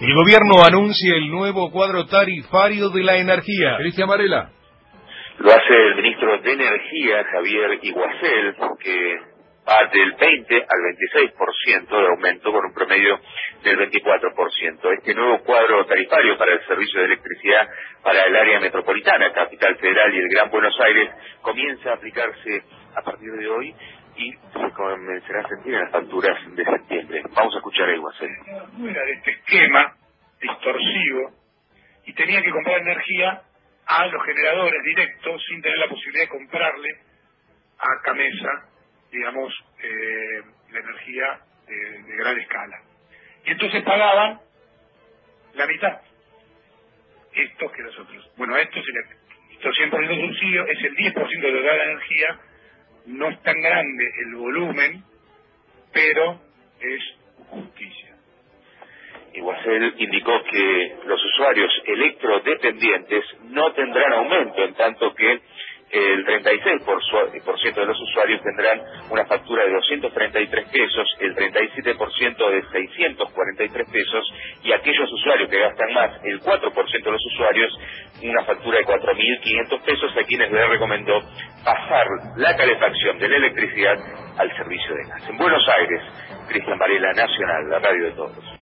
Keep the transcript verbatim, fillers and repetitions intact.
El gobierno anuncia el nuevo cuadro tarifario de la energía. Cristian Varela. Lo hace el ministro de Energía, Javier Iguacel, que va del veinte al veintiséis por ciento de aumento con un promedio del veinticuatro por ciento. Este nuevo cuadro tarifario para el servicio de electricidad para el área metropolitana, Capital Federal y el Gran Buenos Aires comienza a aplicarse a partir de hoy y se comenzará a sentir en las facturas de septiembre. Vamos a escuchar a Iguacel. No era de este esquema distorsivo y tenía que comprar energía a los generadores directos sin tener la posibilidad de comprarle a Camesa, digamos, eh, la energía de, de gran escala. Y entonces pagaban la mitad, estos que los otros. Bueno, a estos se le quitó cien por ciento de subsidio, es el diez por ciento de toda la energía, no es tan grande el volumen, pero es justicia. Iguacel indicó que los usuarios electrodependientes no tendrán aumento, en tanto que el treinta y seis por ciento de los usuarios tendrán una factura de doscientos treinta y tres pesos, el treinta y siete por ciento de seiscientos cuarenta y tres pesos, y aquellos usuarios que gastan más, el cuatro por ciento de los usuarios, una factura de cuatro mil quinientos pesos, a quienes les recomendó pasar la calefacción de la electricidad al servicio de gas. En Buenos Aires, Cristian Varela, Nacional, la radio de todos.